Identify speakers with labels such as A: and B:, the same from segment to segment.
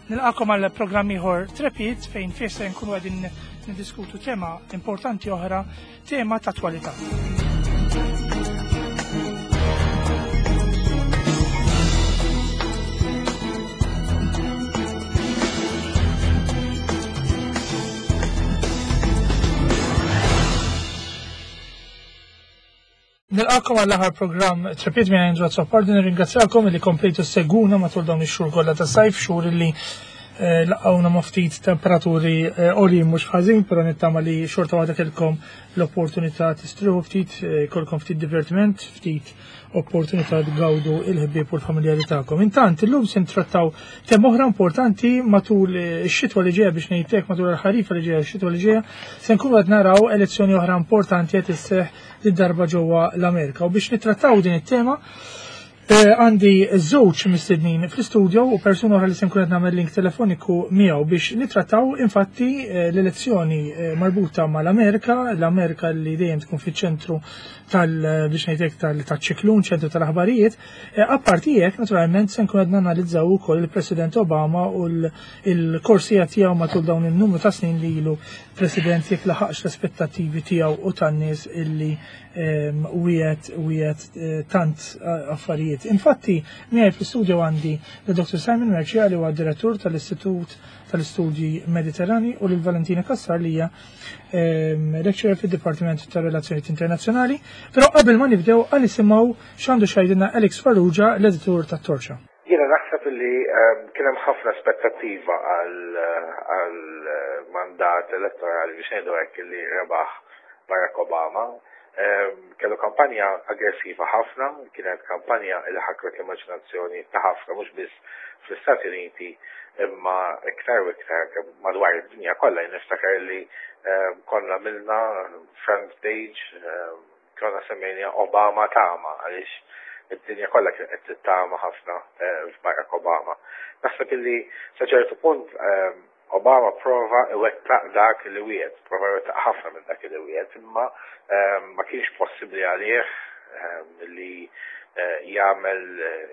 A: Nilqakom għal programm ieħor Trepid fejn fih se nkunu qegħdin niddiskutu tema importanti oħra, tema ta' attwalità. Nilqakom għall-aħħar programm Trepid minn Andrew Soppardi, nirringrazzjakom li komplejtu seguna matul dawn ix-xhur kollha ta' sajf, xhur li laqgħuna ma' ftit temperaturi għolin mhux ħażin, però nittama li xorta waħda kellkom l-opportunità tistruħu ftit, kolkom ftit divertiment, ftit opportunità tgawdu il-ħbieb u l-familjari tagħkom. Intant illum se nittrattaw tema oħra importanti matul ix-xitwa li ġejja biex ngħidlek matul il-ħarifa li ġejja, x-xitwa li ġejja, se nkunu qed naraw elezzjoni oħra importanti qed isseħħ darba ġewwa l-Amerika. U biex nittrattaw din it-tema għandi żewġ mistednin fl-istudio u persuna oħra li se nkun qed nagħmel link telefoniku miegħu biex nittrattaw infatti l-elezzjoni marbuta mal-Amerika, l-Amerika li dejjem tkun fiċ-ċentru biex ngħidlek tal-ċiklun, ċentru tal-aħbarijiet. Apparti hekk naturalment se nkun qed nanalizzaw ukoll il-President Obama u l-korsija tiegħu matul dawn in-numru ta' snin li ilu President jekk laħaqx l-aspettattivi tiegħu u tan-nies illi wiegħed tant affarijiet. Infatti, miegħi fl-istudju għandi l-Dr. Simon Mercia li huwa direttur tal-Istitut tal-Istudji Mediterrani u lil Valentina Kassar li hija lecturer fid-Dipartiment tar-Relazzjonijiet Internazzjonali. Però qabel ma nibdew għal nisimgħu x'għandu xajdilna Alex Farrugia, l-editur tat-Torċa.
B: Jiena naħseb li kien hemm ħafna aspettattiva għal mandat elettorali biex ngħidu hekk li rebaħ Barack Obama. Kellu kampanja aggressiva ħafna, kienet kampanja li ħakret l-immaġinazzjoni ta' ħafna mhux biss fl-Istati Uniti imma iktar u iktar madwar id-dinja kollha. Niftakar li konna milna front page konna semmejna Obama tama għaliex id-dinja kollha kienet qed tittama ħafna f'Barack Obama. Naħseb illi sa ċertu punt Obama prova iwettaq dak li wiegħed, prova iwettaq ħafna minn dak li wiegħed, imma ma kienx possibbli għalih li jagħmel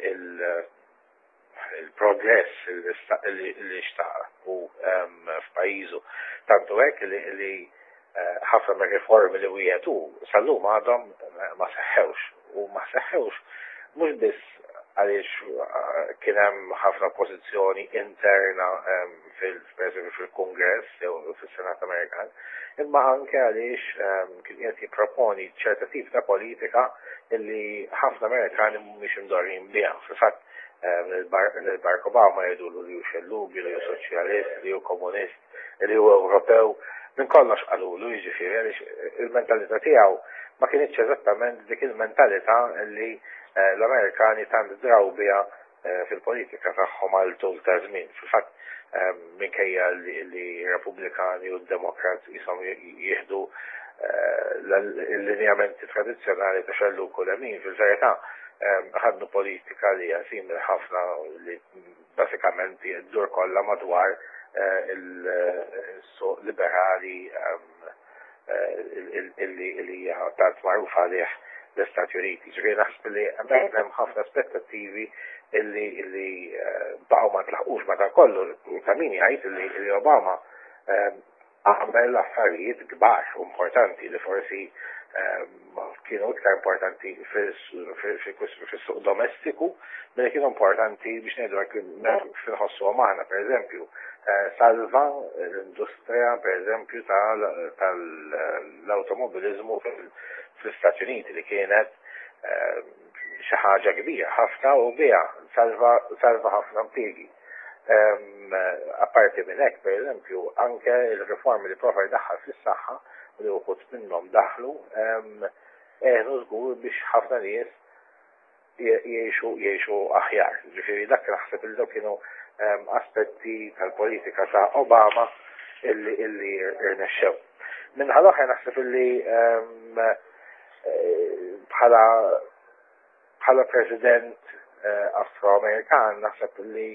B: il-progress li xtaq u f'pajjiżu. Tantu hekk li ħafna mir-riformi li wiegħed hu sal-lum għadhom ma seħħewx mhux biss għaliex kien hemm ħafna pożizzjoni interna fil-Kongress jew fis-Senat Amerikan, imma anke għaliex kien qed jipproponi ċerta tip ta' politika illi ħafna Amerikani mhumiex imdorrin biha. Fil-fatt Barack Obama jgħidulu li hu xellubi, li hu soċjalist, li hu komunist, li hu Ewropew, minn kollox qalulu, jiġifieri għaliex il-mentalità tiegħu ma kienitx eżattament dik il-mentalità li l-Amerikani tant draw biha fil-politika tagħhom għal tul ta' żmien. Fil-fatt minkejja li Repubblikani u d-Demokrati jisom jieħdu l-linjamenti tradizzjonali ta' xelluk u l-emin, fil-verità ħadnu politika li simili ħafna li basikament jiddur kollha madwar il-suq liberali illi tant magħruf għalih l-Istati Uniti. Ġifieri naħseb li hemm ħafna aspettattivi illi baqgħu ma tlaħqux ma kollu ta' min jgħid li Obama għamel affarijiet kbar u importanti li forsi kienu iktar importanti fis-suq domestiku milli kienu importanti biex ngħidu hekk fil-ħossu aħna, pereżempju, salva l-industrija pereżempju tal-automobilizmu fl-Istati Uniti li kienet xi ħaġa kbira ħafna u biha salva ħafna impjiegi. Apparti minn hekk, pereżempju, anke il-riformi li prova jdaħħal fis-saħħa li wħud minnhom daħlu għenu żgur biex ħafna nies jgħixu aħjar. Ġifieri dak naħseb li kienu aspetti tal-politika ta' Obama illi irnexxew. Minħa l-oħra naħseb illi bħala President Afro-Amerikan naħseb li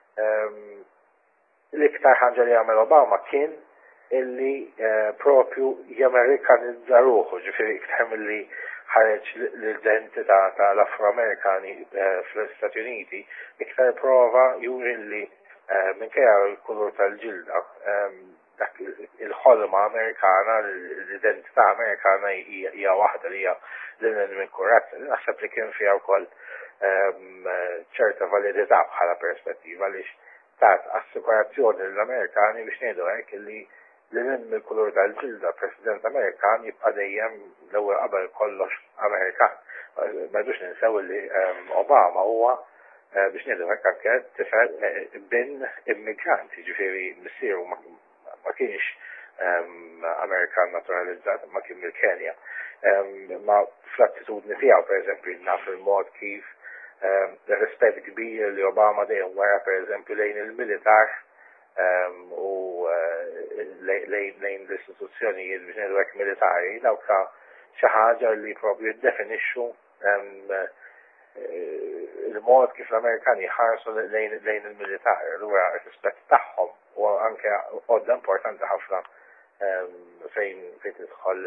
B: l-iktar ħaġa li għamel Obama kien illi propju jamerrikanizza ruħu, ġifieri iktar milli ħareġ l-identità tal-Afro-Amerikani fl-Istati Uniti, iktar prova juri li minkejja l-kulur tal-ġilda, dak il-ħolma Amerikana, l-identità Amerikana hija waħda li hija l-inel minn kurat, naħseb li kien fiha wkoll ċerta validità bħala perspettiva li tat assikurazzjoni l-Amerikani biex ngħidu hekk li l-inel minn kulur tal-ġilda President Amerikan jibqa' dejjem l-ewwel qabel kollox Amerikan. M'għadux ninsew li Obama huwa biex ngħidu hekk anke tifel bin immigranti, ġifieri missieru ma kienx Amerikan naturalizzat, ma kien mill-Kenja. Ma fl-attitudni tiegħu pereżempju naf il-mod kif rispett kbir li Obama dejjem wara pereżempju lejn il-militar u lejn l-istituzzjonijiet biex ngħidu hekk militari, dawk ta' xi ħaġa li propju jiddefinixxu il-mod kif l-Amerikani ħarsu lejn il-militar, allura r-rispett tagħhom u anke għodda importanti ħafna fejn tidħol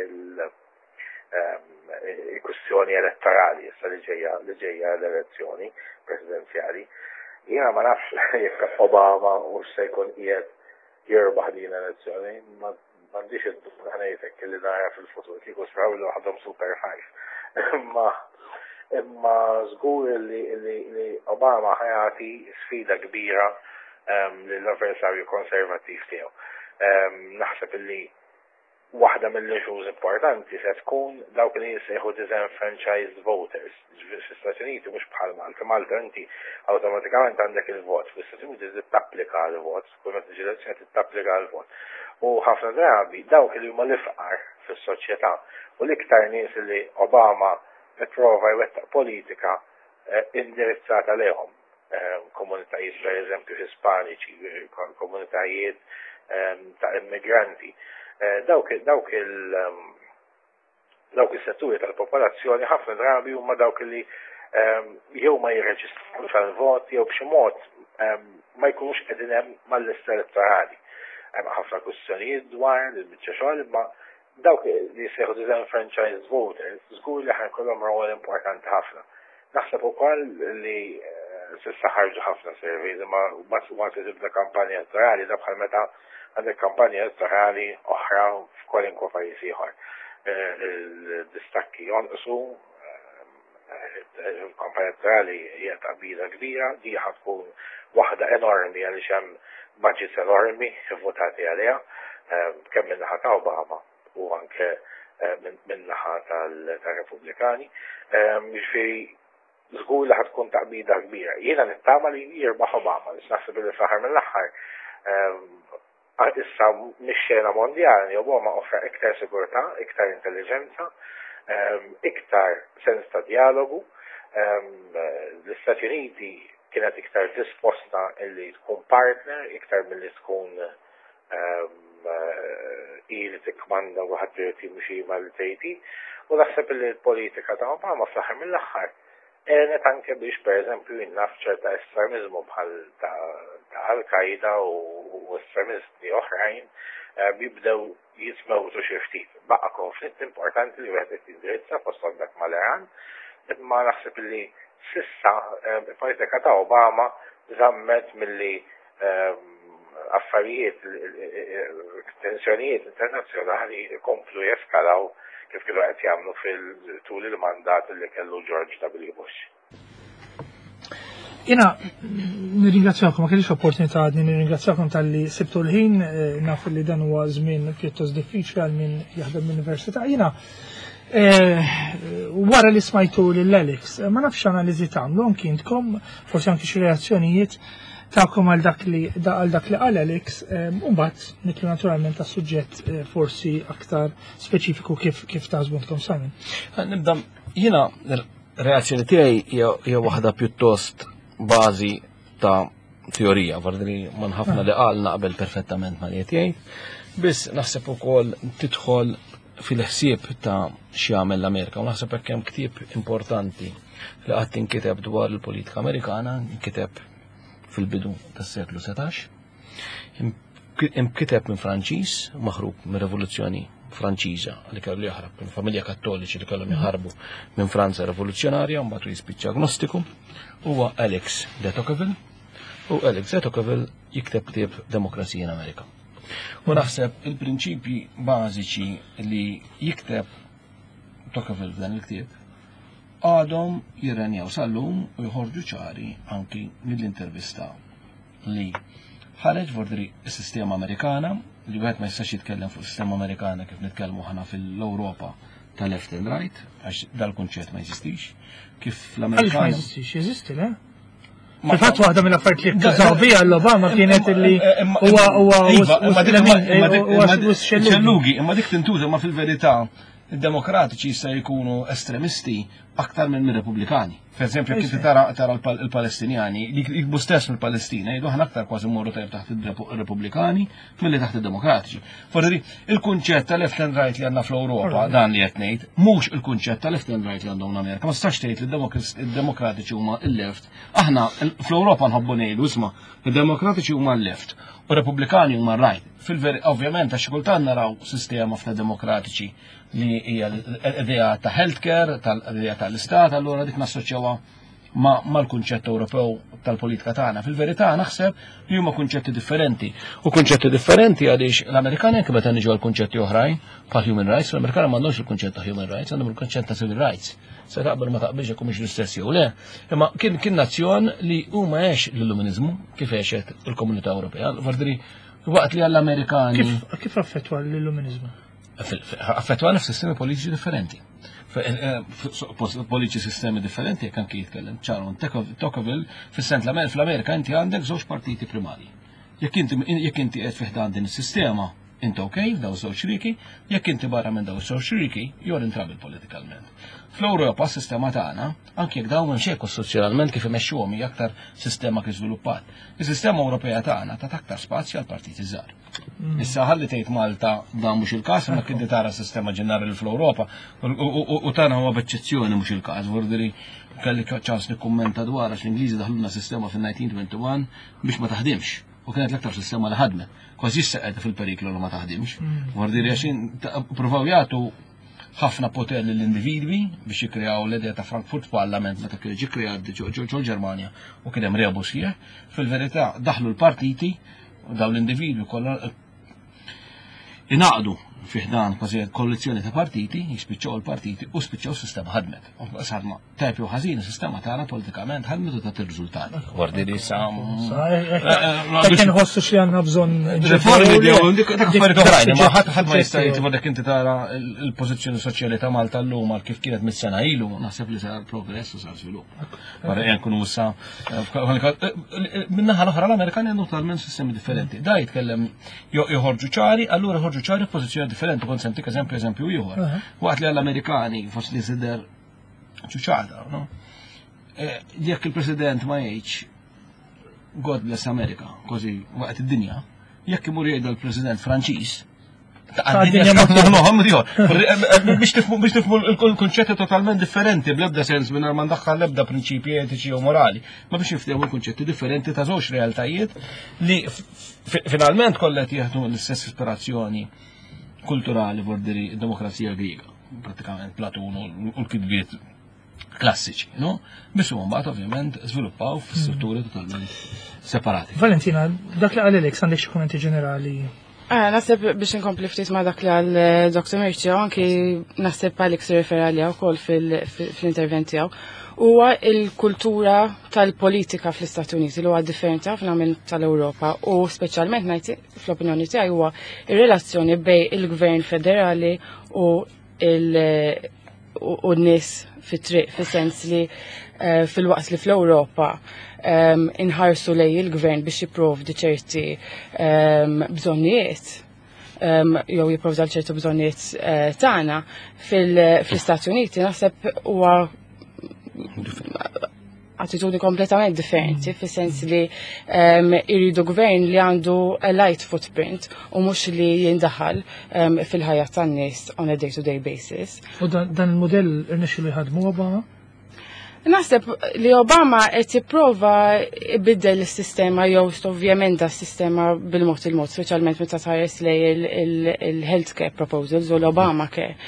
B: il-kwistjoni elettorali issa li ġejja l-elezzjoni presidenzjali. Jiena ma nafx jekk Obama u se jkun qiegħed jirbaħ din l-elezzjoni, m'għandix id-dubju ħanejtek li nara fil-futur kieku sraw li waħdhom super five. Imma żgur li Obama ħajati sfida kbira l-avversarju konservativ tiegħu. Naħseb illi waħda mill-issues importanti se tkun dawk li jissejħu disenfranchised voters. Fl-Istati Uniti mhux bħal Malta. Malta inti awtomatikament għandek il-vot. Fl-Istati Uniti tapplika l-vot, kull ma tiġi elezzjoni tapplika l-vot. U ħafna drabi dawk li huma l-ifqar fis-soċjetà u l-iktar nies li Obama prova jwettaq politika indirizzata lehom. Komunitajiet per eżempju Hispaniċi, komunitajiet ta' immigranti. Dawk is-setturi tal-popolazzjoni ħafna drabi huma dawk li jew ma jirreġistraw tal-vot jew b'xi mod ma jkunux qegħdin hemm mal-lista elettorali. Hemm ħafna kwistjonijiet dwar il-biċċa xogħol imma dawk li jsejħu disenfranchised voters żgur li ħajkollhom rol importanti ħafna. Naħseb ukoll li s'issa ħarġu ħafna surveys imma waqt li tibda kampanja elettorali da bħal meta għandek kampanja elettorali oħra f'kwalinkwa pajjiż ieħor. Il-distakki jonqsu, il-kampanja elettorali hija taqbila kbira, di tkun waħda enormi għaliex hemm budgets enormi votati għaliha, kemm min-naħa ta' Obama u anke min-naħa tal-Repubblikani. Jiġifieri żgur li tkun taqbida kbira. Jiena nittama li jirbaħ Obama, biex naħseb li fl-aħħar mill-aħħar issa mix-xena mondjali Obama offra iktar sigurtà, iktar intelligenza, iktar sens ta' dialogu. L-Istati Uniti kienet iktar disposta illi tkun partner, iktar milli tkun ili tikkmanda u ħadd timxi mal-tejti, u naħseb li l-politika ta' Obama fl-aħħar mill-aħħar għenet anke biex per eżempju jinnaf ċerta estremizmu bħal ta' Al-Qaida u estremisti oħrajn bibdew jismewtu xi ftit. Baqa' konflitt importanti li wieħed jindirizza fost dak mal-Iran, imma naħseb li sissa il-politika ta' Obama żammet milli affarijiet tensjonijiet internazzjonali komplu jeskalaw kif kienu qed jagħmlu fil-tul il-mandat li kellu George W. Bush.
A: Jiena nirringrazzjakom, ma kellix opportunità għadni nirringrazzjakom tal-li sibtu l-ħin, naf li dan huwa żmien pjuttost diffiċli għal min jaħdem l-Università. Jiena wara li smajtu lill-Alex, ma nafx analiżi tagħmlu anke intkom, forsi anke xi reazzjonijiet tagħkom għal dak li qal Alex, u mbagħad nitlu naturalment tas suġġett forsi aktar speċifiku kif taħsbu intkom Simon.
C: Nibda jiena reazzjoni tiegħi hija waħda pjuttost bażi ta' teorija, vardri man ħafna li qal naqbel perfettament ma' li jgħid, biss naħseb ukoll tidħol fil-ħsieb ta' x'jagħmel l-Amerika, u naħseb hekk hemm ktieb importanti li qatt inkiteb dwar il-politika Amerikana, inkiteb fil-bidu tas-seklu 17, inkiteb minn Franċiż, maħrub minn Rivoluzzjoni Franċiża li kellu jaħrab minn familja Kattoliċi li kellhom jaħarbu minn Franza rivoluzzjonarja u mbagħad jispiċċa agnostiku, huwa Alex de Tocqueville, u Alex Tocqueville jikteb ktieb Demokrazija in Amerika. U naħseb il-prinċipji bażiċi li jikteb Tocqueville f'dan il-ktieb għadhom jirrenjaw sal-lum u jħorġu ċari anki mill-intervista li ħareġ fordri s-sistema Amerikana li wieħed ma jistax jitkellem fuq is-sistema Amerikana kif nitkellmu ħana fil-Ewropa ta' left and right, għax dal-kunċett ma jeżistix. Kif
A: l-Amerikan. Ma jeżistix, jeżisti, le? Fil-fatt waħda mill-affarijiet li kkażaw bija l-Obama kienet illi huwa
C: xellugi, imma dik tintuża ma fil-verità id-demokratiċi jista' jkunu estremisti aktar minn Repubblikani. Per eżempju, jekk inti tara il-Palestinjani li jikbu stess mill-Palestina, jgħidu aħna aktar kważi mmorru tajb taħt ir-Repubblikani milli taħt id-Demokratiċi. Forri il-kunċett ta' left and right li għandna fl-Ewropa dan li qed ngħid, mhux il-kunċett ta' left and right li għandhom l-Amerika. Ma tistax tgħid li id-Demokratiċi huma l-left. Aħna fl-Ewropa nħobbu ngħidu isma' id-Demokratiċi huma l-left u Repubblikani huma r-right. Ovvjament għax kultant naraw sistema f'ta' demokratiċi li hija l-idea ta' healthcare, tal-idea tal-istat, allura dik nassoċjawha mal-kunċett Ewropew tal-politika tagħna. Fil-verità naħseb li huma kunċetti differenti. U kunċetti differenti għaliex l-Amerikani anke meta niġu għal kunċetti oħrajn bħal human rights, l-Amerikani m'għandhomx il-kunċett ta' human rights, għandhom il-kunċett ta' civil rights. Se taqbel ma taqbilx jekk mhux l-istess jew le. Imma kien nazzjon li huma għex l-illuminizmu kif għexet il-Komunità Ewropea. Vardri waqt li għall-Amerikani.
A: Kif affettwa l-illuminizmu?
C: Affettwana f'sistemi politiċi differenti. Politiċi sistemi differenti jekk anke jitkellem ċaron Tocqueville fis-sent fl-Amerika inti għandek żewġ partiti primari. Jekk inti qed fih dan din is-sistema inti okej f'daw żewġ xriki, jekk inti barra minn daw żewġ xriki, you're in trouble politikalment. Fl-Ewropa s-sistema tagħna, anke jekk dawn m'hemmx soċjalment kif imexxuhom hija aktar sistema kif żviluppat. Is-sistema Ewropea tagħna ta' aktar spazju għal partiti żgħar. Issa ħalli tgħid Malta dan mhux il-każ, imma kien tara s-sistema ġenerali fl-Ewropa u tagħna huwa b'eċċezzjoni mhux il-każ. Vordri kelli ċans nikkummenta dwar għax l-Ingliżi daħlulna sistema fin-1921 biex ma taħdimx. U kienet l-aktar sistema li ħadmet. Kważi issa qiegħda fil-periklu li ma taħdimx. Vordri għax provaw jagħtu ħafna poter lill-individwi biex jikkreaw l-idea ta' Frankfurt Parlament meta kien ġie kreat ġol Ġermanja u kien hemm rebus fih. Fil-verità daħlu l-partiti u dawn l-individwi kollha inaqdu fih dan kważi kollezzjoni ta' partiti, jispiċċaw il-partiti u spiċċaw sistema ħadmet. Sarma tajpi u ħażin is-sistema tagħna politikament ħadmet u tat ir-riżultati. Guardi li
A: kien ħossu xi għandna bżonn
C: riformi dik affarijiet oħrajn, ma ħadd ma jista' jgħid dak inti tara l-pożizzjoni soċjali ta' Malta llum għal kif kienet mis-sena ilu, naħseb li sar progress u sar żvilupp. Wara jien kunu issa min-naħa l-oħra l-Amerikani għandhom talment sistemi differenti. Da jitkellem joħorġu ċari, allura joħorġu ċari f'pożizzjoni differenti, kont semtik eżempju ieħor. Waqt li għall-Amerikani fost li sider ċuċata, no? Jekk il-President ma jgħidx God bless America, kważi waqt id-dinja, jekk imur jgħidha l-President Franċiż, biex tifhmu l-kunċetti totalment differenti, bl-ebda sens minn ma ndaħħal l-ebda prinċipji etiċi u morali, ma biex niftehmu l-kunċetti differenti ta' żewġ realtajiet li finalment kollet jieħdu l-istess ispirazzjoni kulturali vordiri id-demokrazija Griega, pratikament Platun u l-kitbiet klassiċi, no? Biex huma mbagħad ovvjament żviluppaw f'strutturi totalment separati.
A: Valentina, dak li għalilek għandek xi kummenti ġenerali?
D: Naħseb biex inkompli ftit ma' dak li għal Dr. Mirċio, anki naħseb Alex referali wkoll fil-intervent tiegħu. Huwa il-kultura tal-politika fl-Istati Uniti li huwa differenti ħafna minn tal-Ewropa u speċjalment ngħid fl-opinjoni tiegħi huwa ir-relazzjoni bejn il-Gvern Federali u n-nies fit-triq fis-sens li fil-waqt li fl-Ewropa inħarsu lej il-Gvern biex jipprovdi ċerti bżonnijiet jew jipprovda ċerti bżonnijiet tagħna fl-Istati Uniti naħseb huwa attitudni kompletament differenti, fis-sens li iridu gvern li għandu a light footprint u mhux li jindaħal fil-ħajja tan-nies on a day-to-day basis.
A: U dan il-modell irnexxu li ħadmu Obama?
D: Naħseb li Obama qed jipprova ibiddel is-sistema jew ovvjament s-sistema bil-mod il-mod, speċjalment meta tħares lej il-healthcare proposals u l-Obama care.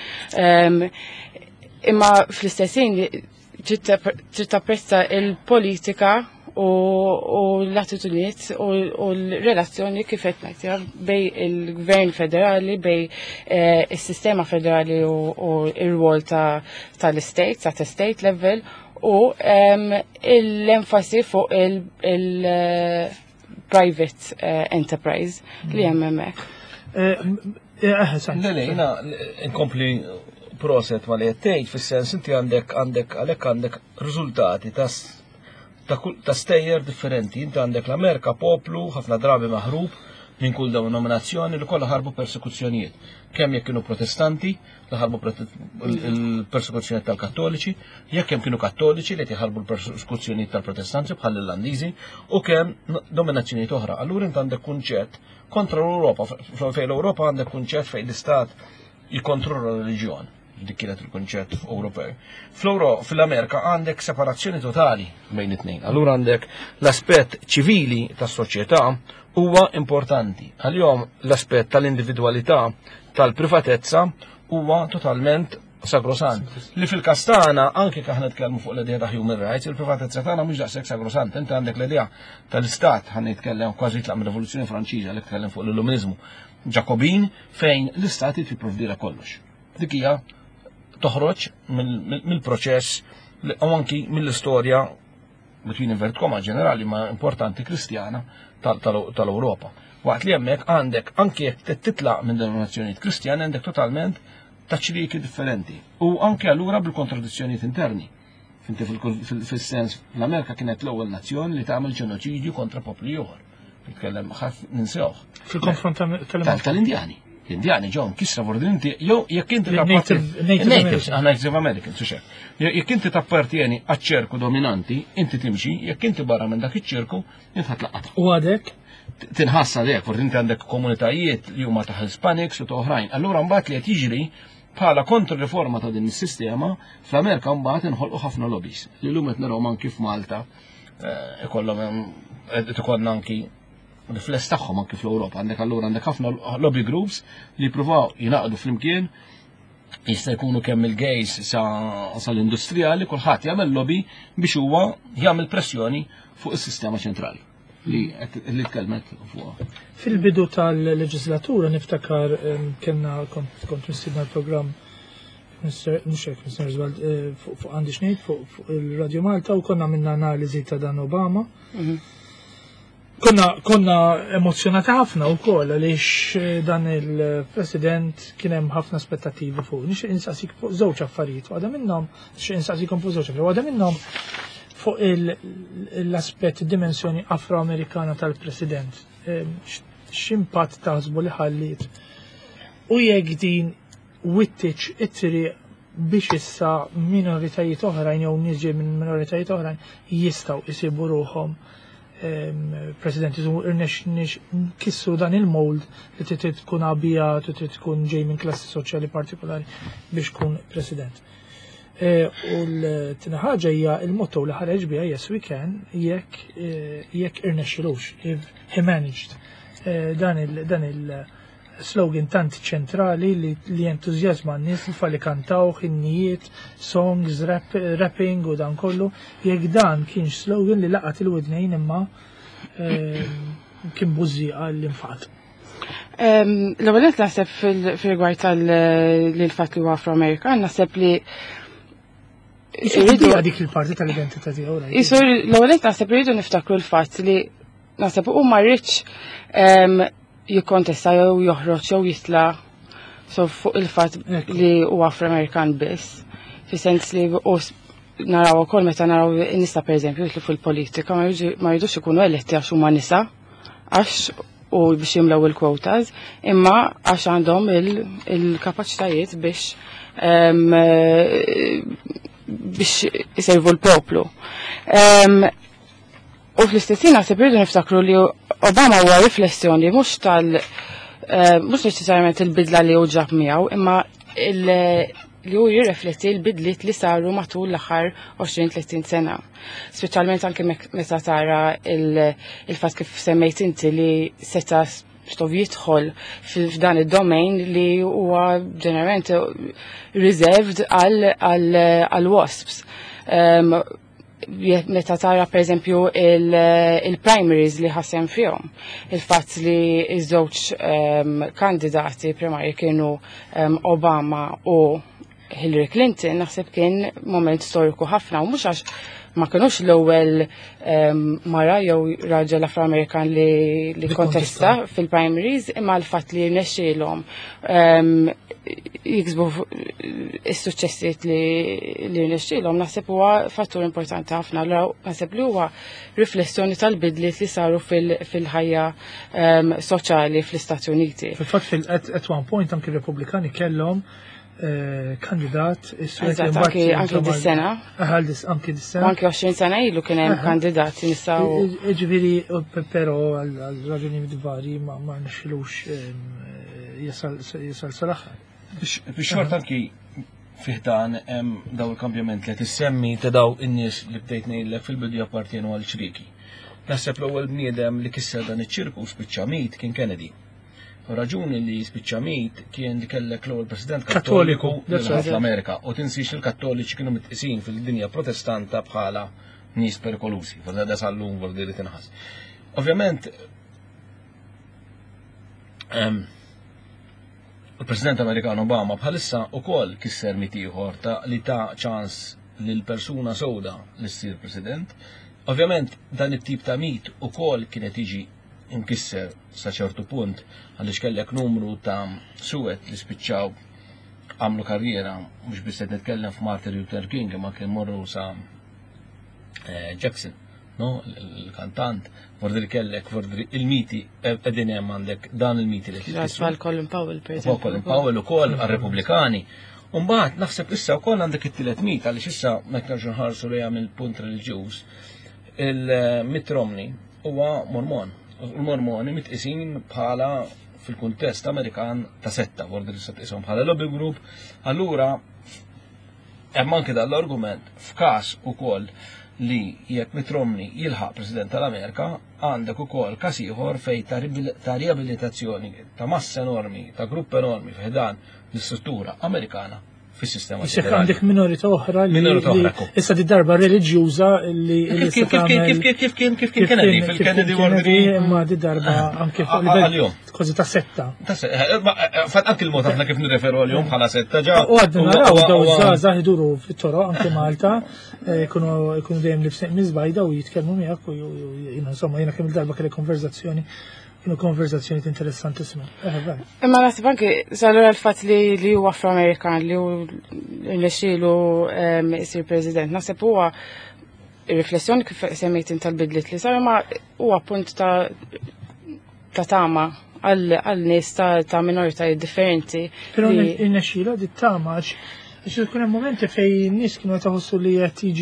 D: Imma fl-istessin trid tapprezza il-politika u l-attitudniet u l-relazzjoni kif qed ngħidha bej il-Gvern Federali, bej is-sistema federali u r-rwol tal-istate, ta' state level u l-enfasi fuq il-private enterprise li hemm hemmhekk.
C: Jina inkompli proset ma li jettejt, fis-sens inti għandek riżultati ta' stejjer differenti. Inti għandek l-Amerika poplu, ħafna drabi maħrub minn kull denominazzjoni li kollha ħarbu persekuzzjonijiet. Kemm jekk kienu protestanti li ħarbu il-persekuzzjonijiet tal-kattoliċi, jekk hemm kienu kattoliċi li jħarbu l-persekuzzjonijiet tal-protestanti bħal l-Irlandiżi u kemm dominazzjonijiet oħra. Allura inti għandek kunċett kontra l-Ewropa, fejn l-Ewropa għandek kunċett fejn l-istat jikkontrolla l-reliġjon. Dik kienet il-kunċett Ewropew. Fl-Amerika għandek separazzjoni totali bejn it-tnejn. Allura għandek l-aspett ċivili tas-soċjetà huwa importanti. Għal-jom l-aspett tal-individwalità, tal-privatezza huwa totalment sagrosant. Li fil-kastana, anke kaħna nitkellmu fuq l-idea ta' human rights, il-privatezza tagħna mhux daqshekk sagrosant. Inti għandek l-idea tal-istat ħan nitkellem kważi tlaq mir-Rivoluzzjoni Franċiża li tkellem fuq l-Illuminizmu Ġakobin fejn l-istat jipprovdila kollox. Dik hija toħroġ mill-proċess u anki mill-istorja between invertkoma ġenerali ma importanti kristjana tal-Ewropa. Waqt li hemmhekk għandek anke jekk titlaq minn denominazzjonijiet kristjani għandek totalment taċċiriki differenti. U anke allura bil-kontradizzjonijiet interni. Finti fil-sens l-Amerika kienet l-ewwel nazzjoni li tagħmel ġenoċidju kontra popli ieħor. Nitkellem ħadd ninsewh.
A: Fil-konfront
C: tal-Indjani. L-Indjani ġew kisra vordinti, jew jekk inti Native American, jekk inti tappartieni għaċ-ċerku dominanti, inti timxi, jekk inti barra minn dak iċ-ċerku, inti ħatlaqata.
A: U għadek?
C: Tinħassa dek, vordinti għandek komunitajiet li huma ta' Hispanics u ta' oħrajn. Allura mbagħad li qed jiġri bħala kontrriforma ta' din is-sistema, fl-Amerika mbagħad inħolqu ħafna lobbies. Li llum qed naraw anki f'Malta ikollhom qed ikollna anki rifless tagħhom anke fl-Ewropa. Għandek ħafna lobby groups li jippruvaw jinaqdu flimkien, jista' jkunu kemm il-gays sal-industrijali, kulħadd jagħmel lobby biex huwa jagħmel pressjoni fuq is-sistema ċentrali li tkellmet fuqha.
A: Fil-bidu tal-leġislatura niftakar kellna kont mistiedna l-programm fuq għandi xnejt fuq il-Radio Malta u konna minna analiżi ta' dan Obama. Konna emozjonati ħafna wkoll għaliex dan il-President kien hemm ħafna aspettativi fuq. Nixtieq insaqsik fuq żewġ affarijiet, waħda minnhom insaqsikom fuq żewġ affarijiet, waħda minnhom fuq l-aspett dimensjoni Afroamerikana tal-President. X'impatt taħsbu li ħallit u jekk din wittiċ it-triq biex issa minoritajiet oħrajn jew nies ġej minn minoritajiet oħrajn jistgħu jsibu ruhom President kissru dan il-mold li trid tkun għabija, trid tkun ġej minn klassi soċjali partikolari biex tkun President. U l-tina ħaġa hija il-motto li ħareġ biha yes we can jekk irnexxilux, if he managed. Dan il-slogan tant ċentrali li entużjażma n-nies li kantaw ħinnijiet, songs, rapping u dan kollu, jekk dan kienx slogan li laqat il-widnejn imma kien bużi għall-infat.
D: L-ewwel qed naħseb fil-rigward tal-fatt li huwa Afro-Amerikan, naħseb li
A: dik il-parti tal-identità tiegħu.
D: L-ewwel qed naħseb iridu niftakru l-fatt li naħseb huma rridx jikkontesta jew joħroġ jew jitla fuq il-fatt li huwa Afro-Amerikan biss. Fis-sens li naraw ukoll meta naraw in-nisa pereżempju jitlu fil-politika ma jridux ikunu eletti għax huma nisa għax u biex jimlew il-quotas imma għax għandhom il-kapaċitajiet biex iservu l-poplu. U fl-istessin naħseb irridu niftakru li Obama huwa riflessjoni mhux mhux neċessarjament il-bidla li hu ġab miegħu, imma li hu jirrifletti l-bidliet li saru matul l-aħħar 20-30 sena. Speċjalment anke meta tara il-fatt kif semmejt inti li seta' jidħol f'dan id-domain li huwa ġeneralment reserved għal wasps. meta tara per eżempju il-primaries li ħassem fihom. Il-fatt li iż-żewġ kandidati primarji kienu Obama u Hillary Clinton naħseb kien moment storiku ħafna u mhux għax ma kienux l-ewwel mara jew raġel Afro-Amerikan li kontesta fil-primaries imma l-fatt li rnexxielhom jiksbu is-suċċessijiet li rnexxielhom naħseb huwa fattur importanti ħafna. Naħseb li huwa riflessjoni tal-bidliet li saru fil-ħajja soċjali fl-Istati Uniti.
A: Fil-fatt at one point anke Repubblikani kellhom kandidat
D: anki dis-sena.
A: Anki dis-sena.
D: Anki 20 sena ilu kien hemm kandidati nistgħu.
A: Ġifieri però għal raġunijiet vari ma nixilux jasal sal-aħħar.
C: Biex xort anki fiħdan daw il-kampjament li tissemmi ta' daw in-nies li bdejt ngħidlek fil-bidu appartienu għal ċriki. Naħseb l-ewwel bniedem li kisser dan iċ-ċirku spiċċa mit kien Kennedy. Raġuni li spiċċa mit kien li kellek l-ewwel President Kattoliku fl-Amerika u tinsix il-Kattoliċi kienu mitqisin fil-dinja protestanta bħala nies perikolusi, forsi da sal-lum vordi li tinħass. Ovvjament il-President Amerikan Obama bħalissa ukoll kisser mit ieħor li ta' ċans lil persuna sewda li ssir President. Ovvjament dan it-tip ta' mit ukoll kienet jiġi inkisser sa ċertu punt għaliex kellek numru ta' suwed li spiċċaw għamlu karriera mhux biss qed nitkellem f'Martin Luther King ma kien morru sa Jackson, no, il-kantant, fordi kellek, fordi il-miti qegħdin hemm għandek dan il-miti li
D: tisfal Colin Powell per eżempju.
C: Colin Powell ukoll għar-Repubblikani. U mbagħad naħseb issa wkoll għandek it-tielet mit għaliex issa meta nerġgħu nħarsu lejha mill-punt reliġjuż. Il-Mitt Romney huwa Mormon. Il-Mormoni mitqisin bħala fil-kuntest Amerikan ta' setta, fordi li tqishom bħala lobby group. Allura hemm anke dan l-argument f'każ ukoll li jekk Mitt Romney jilħaq President tal-Amerika għandek ukoll każ ieħor fejn ta' riabilitazzjoni ta' massa enormi, ta' grupp enormi f'ħedan l-istruttura Amerikana fis-sistema
A: federali. Għandek minorità oħra li issa di darba reliġjuża li
C: kif kien Kennedy fil-Kennedy War
A: imma di darba anke fuq kważi ta' setta.
C: Fat anke il-mod aħna kif nirreferu għal-jum bħala setta ġa.
A: U għadna naraw daw żgħażagħ iduru fit-toroq anke Malta jkunu dejjem libsejn miżbajda u jitkellmu miegħek u insomma jiena kemm il-darba kelli konverzazzjoni kienu konverzazzjoni interessantissima.
D: Imma naħseb anke salura l-fatt li huwa Afro-Amerikan li hu nexxielu jsir President. Naħseb huwa ir-riflessjoni kif semmejt tal-bidliet li sar ma huwa punt ta' tama għal nies ta' minoritajiet differenti.
A: Però innexxiela di tama għax ikun hemm momenti fejn nies kienu qed iħossu li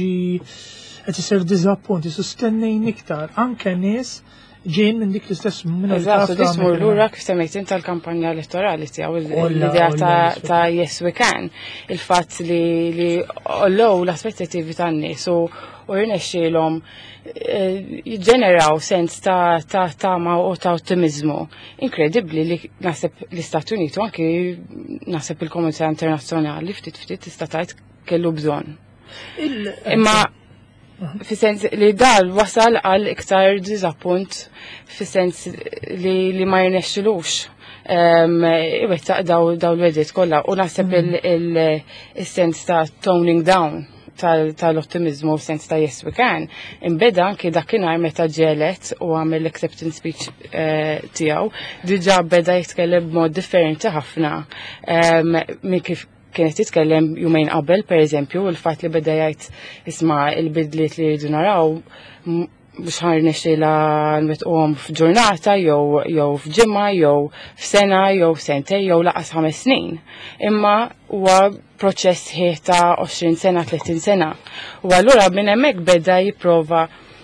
A: qed isir diżappunti, sostennejn iktar anke nies ġejn minn dik l-istess minorità.
D: Eżatt, dismur lura kif semmejt tal-kampanja elettorali tiegħu l-idea ta' Yes We Can, il-fatt li ollow l-aspettativi tan-nies u rnexxielhom jiġġeneraw sens ta' tama u ta' ottimizmu inkredibbli li naħseb l-Istati Uniti anke naħseb il-komunità internazzjonali ftit tista' tgħid kellu bżonn. Imma fis-sens li dal wasal għal iktar diżappunt fis-sens li ma jirnexxilux iwettaq daw l-wedjiet kollha u naħseb il-sens ta' toning down tal-ottimizmu u sens ta' Yes We Can imbeda anke dakinhar meta ġelet u għamel l-acceptance speech tiegħu diġà beda jitkellem b'mod differenti ħafna minn kif kienet titkellem jumejn qabel, per eżempju, il-fatt li beda jgħid isma' il-bidliet li rridu naraw mhux ħarnexxiela nwettquhom f'ġurnata jew f'ġimgħa jew f'sena jew sentej jew laqas 5 snin. Imma huwa proċess ħieħ ta' 20 sena, 30 sena. U allura minn hemmhekk beda jipprova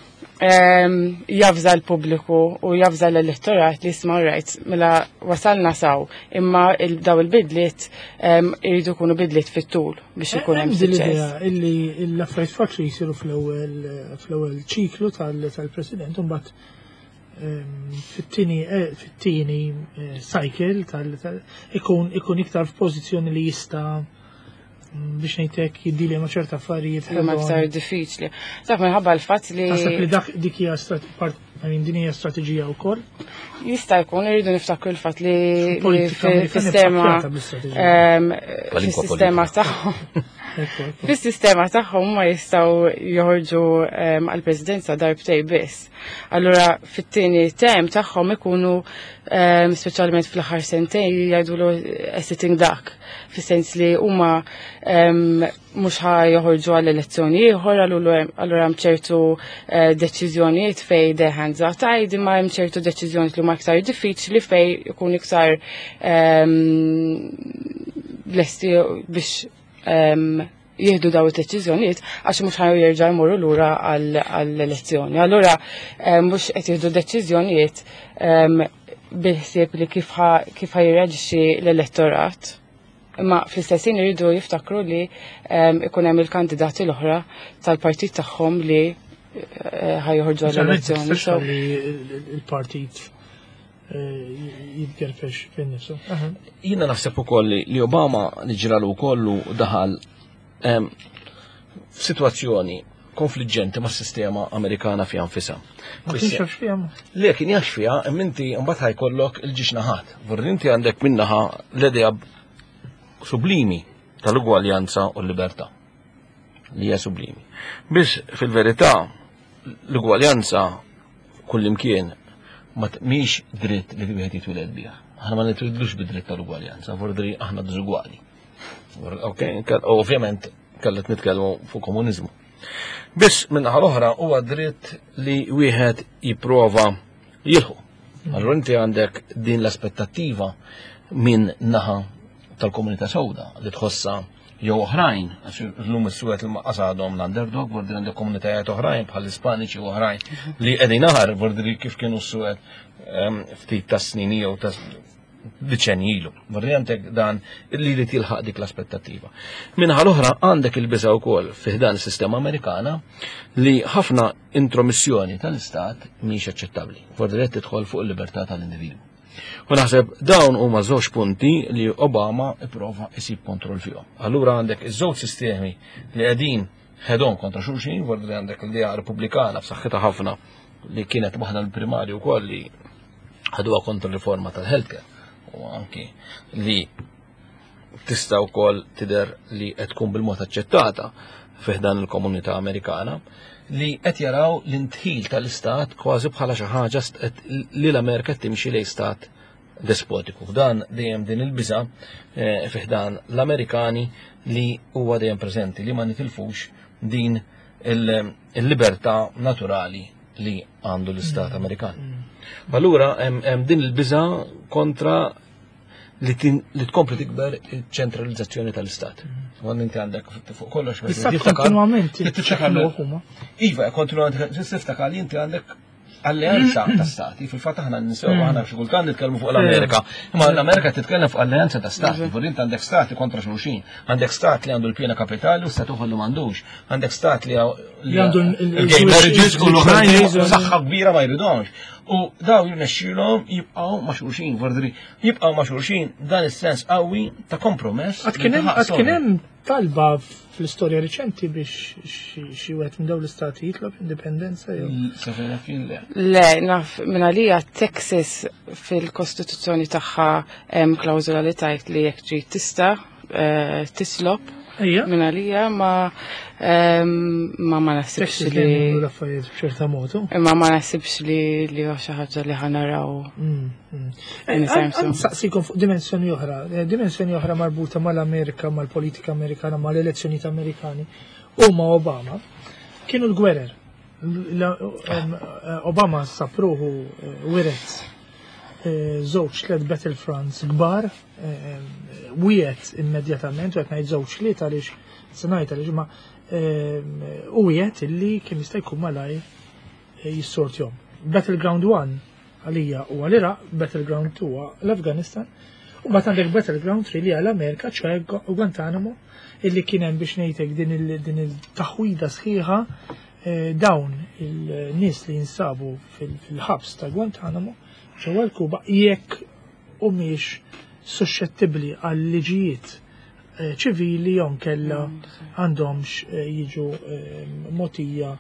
D: jafża l-pubbliku u jafża l-elettorat li jisma' rajt mela wasalna saw imma daw il-bidliet iridu jkunu bidliet fit-tul biex ikun hemm suċċess.
A: Illi l-affarijiet faċli jsiru fl-ewwel ċiklu tal-President u mbagħad fit-tieni cycle ikun iktar f'pożizzjoni li jista' biex ngħidlek jiddili ma' ċerta affarijiet.
D: Ma aktar diffiċli. Saf minħabba l-fatt li.
A: Taħseb li dik hija din hija strateġija wkoll?
D: Jista' jkun irridu niftakru l-fatt li fis-sistema tagħhom. Fis-sistema tagħhom ma jistgħu joħorġu għall-Presidenza darbtej biss. Allura fit-tieni term tagħhom ikunu speċjalment fl-aħħar sentejn jgħidulu sitting duck, fis-sens li huma mhux joħorġu għall-elezzjoni ieħor, allura hemm ċertu deċiżjonijiet fejn their hands are tied, imma hemm ċertu deċiżjonijiet li huma iktar diffiċli fejn ikun iktar lesti biex jieħdu daw id-deċiżjonijiet għax mhux jerġa' jmorru lura għall-elezzjoni. Allura mhux qed jieħdu deċiżjonijiet bil-ħsieb li kif ħajreaġixxi l-elettorat. Imma fl-istessin iridu jiftakru li ikun hemm il-kandidati l-oħra tal-partit tagħhom li ħajjoħorġu għall-elezzjoni.
A: Li il-partit jitgerfex fin-nifsu.
C: Jiena naħseb ukoll li Obama li ġralu kollu daħal f'sitwazzjoni konfliġġenti mas-sistema Amerikana fiha nfisha.
A: Ma kienx jafx fiha.
C: Le kien jafx fiha, imma inti mbagħad ħajkollok il-ġiex naħat. Vorri inti għandek minnaħa l-idea sublimi tal-ugwaljanza u l-libertà li hija sublimi. Biex fil-verità l-ugwaljanza kullimkien ma mhix dritt li wieħed jitwiled biha. Aħna ma nitwildux bid-dritt tal-ugwaljanza, vorri aħna diżugwali. Ovvjament kellet nitkellmu fuq komuniżmu. Biss min-naħa l-oħra huwa dritt li wieħed jipprova jilħu. Allura inti għandek din l-aspettattiva minn naħa tal-komunità sewda li tħossa jew oħrajn, għax l-lum is-suwed il-maqasadhom l-underdog, vordi għandek komunitajiet oħrajn bħal Ispaniċi u oħrajn li qegħdin naħar vordi kif kienu s-suwed ftit ta' snin jew ta' deċenji ilu. Vordi għandek dan li tilħaq dik l-aspettattiva. Minħa l-oħra għandek il-biża wkoll fih dan is-sistema Amerikana li ħafna intromissjoni tal-istat mhix aċċettabbli. Vordi qed tidħol fuq il-libertà tal-individwu. U naħseb dawn huma żewġ punti li Obama ipprova jsib kontroll fihom. Allura għandek iż-żewġ sistemi li qegħdin ħedhom kontra xulxin, vordi għandek l-idea Repubblikana b'saħħitha ħafna li kienet waħda l-primarju wkoll li ħaduha kontra riforma tal-healthcare u anki li tista' wkoll tidher li qed tkun bil-mod aċċettata fih dan il-komunità Amerikana li qed jaraw l-intħil tal-istat kważi bħala xi ħaġa li l-Amerika timxi lejn stat despotiku. Dan dejjem din il-biża fih dan l-Amerikani li huwa dejjem preżenti li ma nitilfux din il-libertà naturali li għandu l-istat Amerikan. Allura hemm din il-biża kontra li tkompli tikber iċ-ċentralizzazzjoni tal-istat. Għand inti għandek fuq kollox.
A: Kontinuament.
C: Iva, kontinuament tiftakar li inti għandek alleanza ta' stati. Fil-fatt aħna nisew aħna xi kultant nitkellmu fuq l-Amerika. Imma l-Amerika titkellem fuq alleanza ta' stati. Fuq inti għandek stati kontra xulxin. Għandek stat li għandu l-pjena kapitali u stat uħol li m'għandux. Għandek stat li għandu il-gay marriages u l-oħrajn saħħa kbira ma jridhomx. U daw jirnexxilhom jibqgħu ma' xulxin, vordri jibqgħu ma' xulxin dan is-sens qawwi ta' kompromess.
A: Għad kien hemm talba fl-istorja riċenti biex xi wieħed minn dawn l-istati jitlob indipendenza jew.
D: Le, naf minn għalija Texas fil-Kostituzzjoni tagħha hemm klawżola li tgħid li jekk trid tista' tislob minn għalija ma nasibx li
A: l-affarijiet b'ċerta modu.
D: Imma ma nasibx li huwa xi ħaġa li ħanaraw.
A: Nsaqsikom fuq dimensjoni oħra marbuta mal-Amerika, mal-politika Amerikana, mal-elezzjonijiet Amerikani u ma' Obama kienu l-gwerer. Obama sapruħu wiret żewġ tliet battlefronts kbar, wieħed immedjatament, u qed ngħid żewġ tliet għaliex se ngħid għaliex ma u wieħed illi kien jista' jkun malaj jissortjhom. Battleground 1 għalija huwa l-Iraq, Battleground 2 huwa l-Afganistan, u mbagħad għandek Battleground 3 li hija l-Amerika, ċoħe Guantanamo, illi kien hemm biex ngħidlek din il-taħwida sħiħa dawn il-nies li jinsabu fil-ħabs ta' Guantanamo ġewwa l-Kuba jekk humiex suscettibbli għal liġijiet ċivili jew kella għandhomx jiġu motija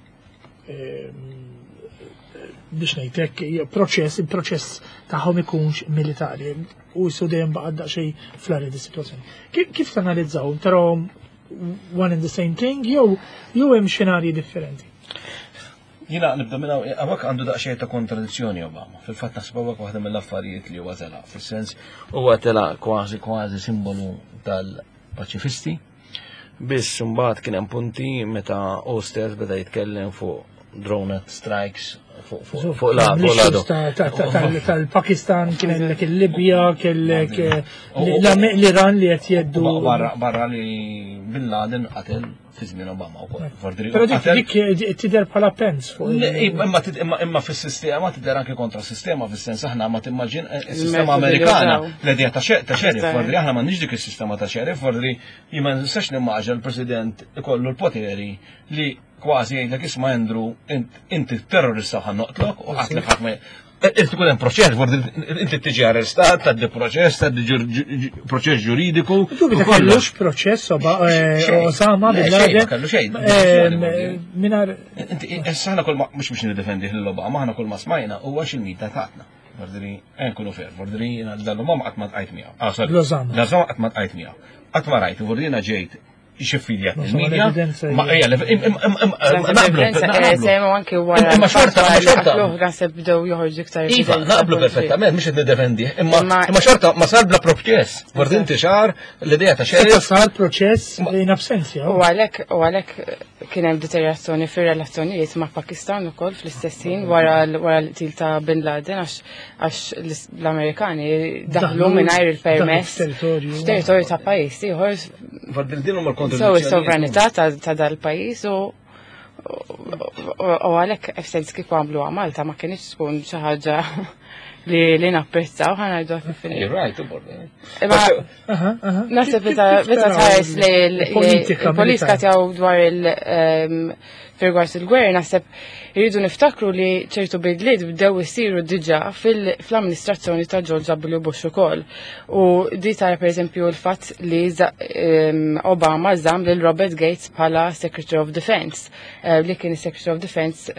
A: biex ngħidlek il-proċess tagħhom ikunx militari u jsu dejjem baqa' daqsxejn fl-arja dis-sitwazzjoni. Kif tanalizzaw? Tarahom one and the same thing jew hemm xenarji differenti?
C: Jina nibda minna, għawak għandu daqxej ta' kontradizzjoni Obama. Fil-fat nasib għawak waħda mill-affarijiet li huwa tela. Fil-sens, huwa tela kważi simbolu tal-paċifisti. Biss mbagħad kien hemm punti meta Oster beda jitkellem fuq drone strikes fuq l-għadu.
A: Tal-Pakistan kien hemmhekk il-Libja, kellek l-Iran li qed jeddu.
C: Barra li Bin Laden qatel fi żmien Obama wkoll.
A: Però dik tidher bħala pens fuq.
C: Imma fis-sistema tidher anke kontra sistema fis-sens aħna ma timmaġin is-sistema Amerikana l-idea ta' xerif, forri aħna m'għandniex dik is-sistema ta' xerif, forri ma nistax nimmaġa l-President ikollu l-poteri li kważi jgħidlek isma' Andrew inti terrorista ħan noqtlok u qatlek ħadd ma irrid ikun hemm proċess, inti tiġi arrestat, tgħaddi proċess, tgħaddi proċess ġuridiku.
A: Ma kellux proċess Osama bin Laden.
C: Kellu xejn.
A: Mingħajr.
C: Issa aħna kull mhux biex nidefendi l-Obama, aħna kull ma smajna huwa x'il-mita tagħna. Vordri, nkunu fair, vordri dal-Obama qatt ma tqajt miegħu. L-Osama qatt ma tqajt miegħu. Qatt ma rajt, vordri jiena ġejt xifidja il-medja, ma
D: sejmu anki wara
C: imma xorta
D: nasib bdew joħorġu iktar.
C: Iva, naqblu perfettament, mhux qed nidefendi, imma xorta ma sar bla proċess. Ward inti xar l-idea ta' xerif.
A: Sar proċess in absenzja.
D: U għalhekk kien hemm deteriorazzjoni fir-relazzjonijiet ma' Pakistan ukoll fl-istess ħin wara l-qtil ta' Bin Laden għax l-Amerikani daħlu mingħajr il-permess f'territorju ta' pajjiż ieħor. So, il-sovranità ta' dal-pajis u għalek f-sens kif għamlu Malta ma kienx tkun xi ħaġa li napprezzaw ħanajdu għafifini.
C: You're right, uborda.
D: Nasib meta tħares li l-politika tiegħu dwar il-firgwart il-gwerra, nasib jridu niftakru li ċertu bidliet bdew isiru diġà fl-amministrazzjoni ta' George W. Bush ukoll. U di tara pereżempju l-fatt li Obama żamm lil Robert Gates bħala Secretary of Defense, li kien is-Secretary of Defense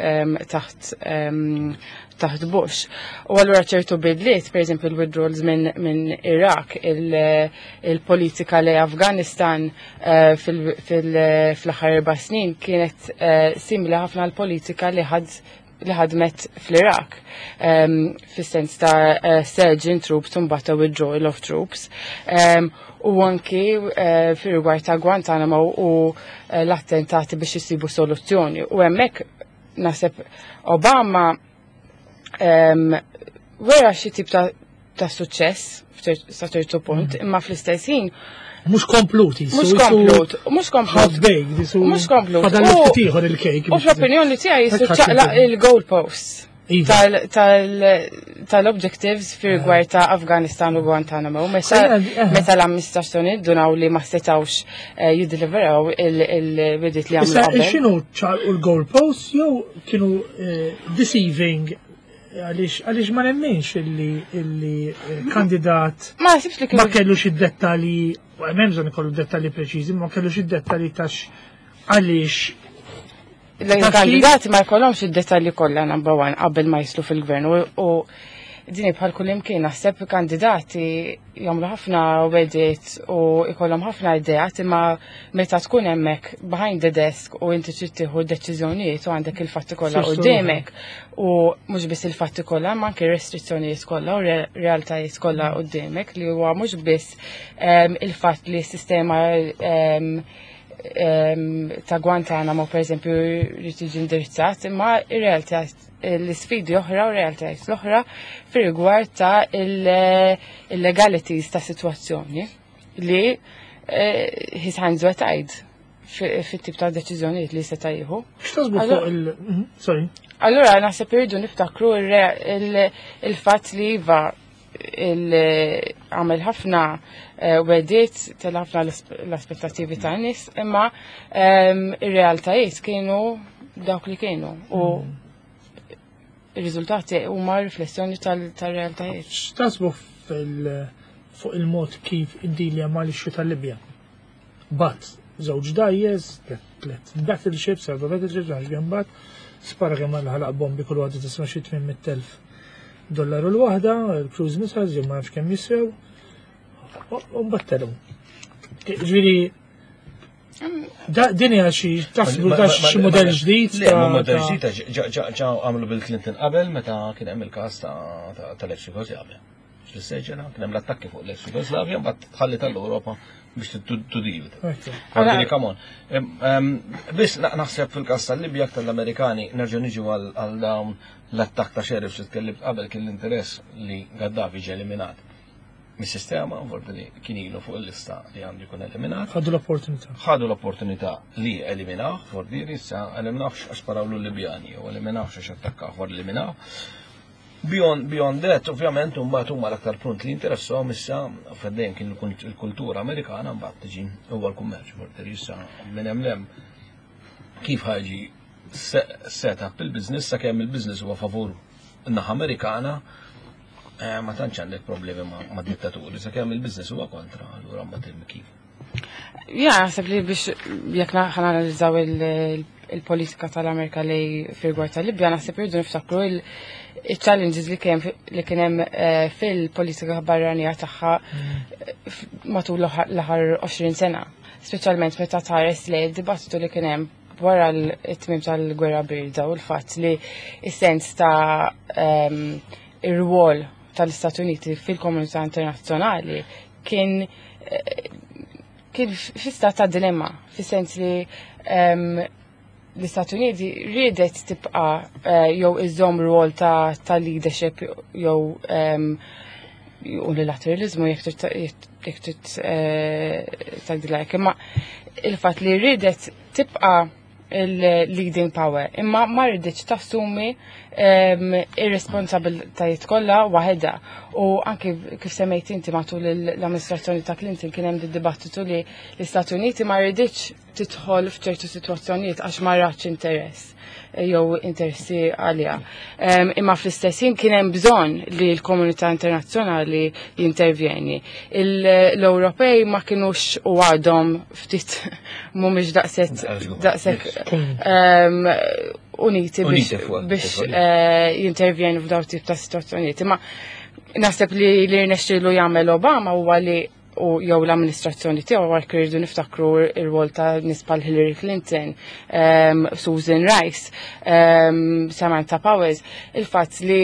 D: taħt Bush. U allura ċertu bidliet, per eżempju il-withdrawals minn Iraq, il-politika li Afganistan fil-aħħar 4 snin kienet simili ħafna l-politika li ħadmet fl-Iraq. Fis-sens ta' surge in troops u mbagħad withdrawal of troops. U anki fir-rigward ta' Guantanamo u l-attentati biex isibu soluzzjoni. U hemmhekk naħseb Obama wera xi tip ta' suċċess sa ċertu punt, imma fl-istess ħin
A: mhux kompluti.
D: Mhux komplut. Mhux komplut.
A: Fadal ieħor il-kejk.
D: U fl-opinjoni tiegħi jisu ċaqlaq il-goalposts tal-objectives fi rigward ta' Afganistan u Guantanamo. Meta l-amministrazzjoni dunaw li ma setawx jiddeliveraw il-bidit li għamlu qabel.
A: X'inhu ċaqlqu l-goalposts jew kienu deceiving għaliex ma nemmenx illi kandidat ma kellux id-dettalji, m'hemm bżonn ikollu dettalji preċiżi, ma kellux id-dettalji tax għaliex
D: l-kandidati ma jkollhomx id-dettalji kollha number one qabel ma jislu fil-gvern u dini bħal kullim kien naħseb kandidati jagħmlu ħafna wedit u jkollhom ħafna ideat imma meta tkun hemmhekk behind the desk u inti trid tieħu deċiżjonijiet u għandek il-fatti kollha quddiemek u mhux biss il-fatti kollha ma anke restrizzjonijiet kollha u realtajiet kollha quddiemek li huwa mhux biss il-fatt li s-sistema ta' Guantanamo per eżempju li tiġi indirizzat imma ir-realtà l-sfidi oħra u realtajiet l-oħra fir-rigward ta' il-legalities ta' situazzjoni li his hands were tied fit-tip ta' deċiżjonijiet li seta' jieħu.
A: X'tażbu fuq sorry.
D: Allura naħseb irridu niftakru il-fatt li iva għamel ħafna wedit tal-ħafna l-aspettativi ta' nis imma ir-realtajiet kienu dawk li kienu u il-riżultati huma riflessjoni tal-realtajiet.
A: X'tasbu fuq il-mod kif indilja mal-ixxu tal-Libja. Bat, żewġ dajjes, tlet battleships, erba battleships, għaxbjan bat, spara kemm ħalaq bombi kull waħda tisma' xi $800,000 l-waħda, il-cruise missiles jew ma nafx kemm jiswew, u mbattelhom. Ġifieri din hija xi taħsbu xi mudell ġdid.
C: Mudell ġdid ġa għamlu Bill Clinton qabel meta kien hemm il-każ tal-ex Jugoslavja. Fis-seġena kien hemm l-attakki fuq l-ex Jugoslavja mbagħad ħalli tal-Ewropa biex tudiju. Għadini kamon. Biss naħseb fil-każ tal-Libja tal-Amerikani nerġgħu niġu għal dawn l-attakk ta' xerif li tkellimt qabel kien l-interess li Gaddafi ġie eliminat mis-sistema, li kien ilu fuq il-lista li għandu jkun eliminat. Ħadu l-opportunità li eliminaw, fordiri, issa eliminaw għax parawlu l-Libjani, u eliminaw għax attakkaw, for eliminaw. Beyond that, ovvjament, mbagħad huma l-aktar punt li interessahom issa f'dejjem kien il-kultura Amerikana mbagħad tiġi huwa l-kummerċ, fordiri, issa minn hemm kif ħaġi set up il-business sakemm il-business huwa favur in-naħa Amerikana. Ma tantx għandek problemi ma' dittaturi, sakemm il-business huwa kontra, allura mbagħad kif.
D: Naħseb li biex jekk ħanalizzaw il-politika tal-Amerika li fil-gwar tal-Libja, naħseb irridu niftakru il-challenges li kien hemm fil-politika barranija tagħha matul l-aħħar 20 sena, speċjalment meta tħares li d-dibattitu li kien hemm wara l-tmiem tal-gwerra birda u l-fatt li s-sens ta' ir-rwol tal-Istati Uniti fil-komunità internazzjonali kien fi stat ta' dilemma, fis-sens li l-Istati Uniti riedet tibqa' jew iżomm rwol ta' leadership jew unilateralizmu jekk trid tagdilek, imma il-fatt li riedet tibqa' il-leading power, imma ma rridx tassumi ir-responsabiltajiet kollha waħedha. U anke kif semmejt inti matul l-amministrazzjoni ta' Clinton kien hemm dibattitu li l-Istati Uniti ma rridx tidħol f'ċertu sitwazzjonijiet għax ma ratx interess jew interessi għalija. Imma fl-istess ħin kien hemm bżonn li l-komunità internazzjonali jintervjeni. L-Ewropej ma kinux u għadhom ftit mhumiex daqshekk uniti biex jintervjenu f'daw tip ta' situazzjonijiet. Imma naħseb li rnexxielu jagħmel Obama huwa li u jew l-amministrazzjoni tiegħu għal irridu niftakru r-rwol ta' nies bħal Hillary Clinton, Susan Rice, Samantha Powers, il-fatt li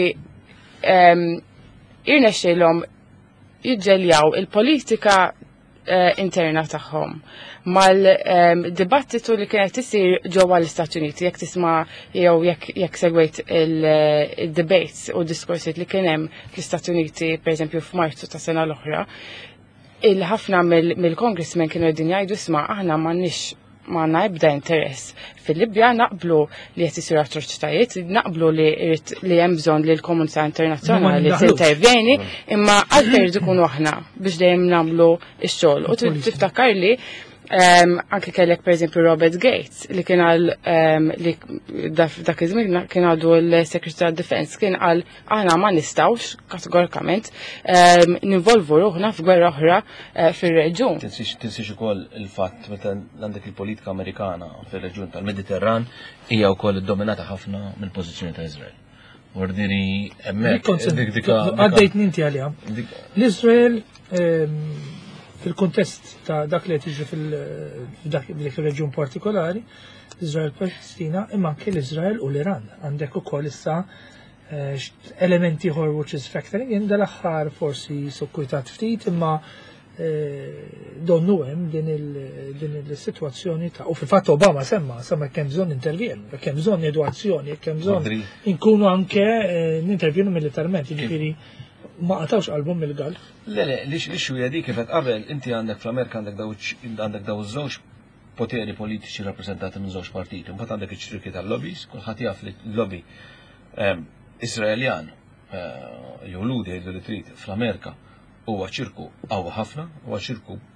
D: irnexxielhom jiġġeljaw il-politika interna tagħhom mal-dibattitu li kienet isir ġewwa l-Istati Uniti, jekk tisma' jew jekk segwejt il-debates u diskorsijiet li kien hemm fl-Istati Uniti, pereżempju f'Marzu ta' sena l-oħra, il-ħafna mill-congressmen kienu qegħdin jgħidu isma' aħna m'għandna ebda interess fil-Libja, naqblu li qed isiru atroċitajiet, naqblu li hemm bżonn li l-komunità internazzjonali tintervjeni, imma għalfejn irid ikunu aħna biex dejjem nagħmlu x-xogħol. U tiftakar li anke kellek pereżempju Robert Gates li kien għal li dak iż-żmien kien għadu l-Secretary of Defense kien qal aħna ma nistgħux kategorikament ninvolvu ruħna f'gwerra oħra fir-reġjun.
C: Tinsix ukoll il-fatt meta għandek il-politika Amerikana fir-reġjun tal-Mediterran hija wkoll iddominata ħafna mill-pożizzjoni ta' Iżrael. Ordiri hemmhekk
A: għaddejt ninti għaliha. L-Iżrael fil-kontest ta' dak li tiġi f'dak il-reġjun partikolari, Izrael-Palestina, imma anke l-Izrael u l-Iran. Għandek ukoll issa elementi ieħor which is factoring in dal-aħħar forsi sokkuitat ftit, imma donnu hemm din il-sitwazzjoni ta' u fil-fatt Obama semma kemm bżonn intervjenu, kemm bżonn edukazzjoni, kemm bżonn inkunu anke nintervjenu militarment, jiġifieri ma qatawx qalbhom mill-Galf.
C: Le, li xwija dik kif qed qabel inti għandek fl-Amerika għandek daw iż-żewġ poteri politiċi rappreżentati minn żewġ partiti, mbagħad għandek iċ-ċirki tal-lobbies, kulħadd jaf li l-lobby Iżraeljan jew ludi jgħidu li trid fl-Amerika huwa ċirku qawwa ħafna, huwa ċirku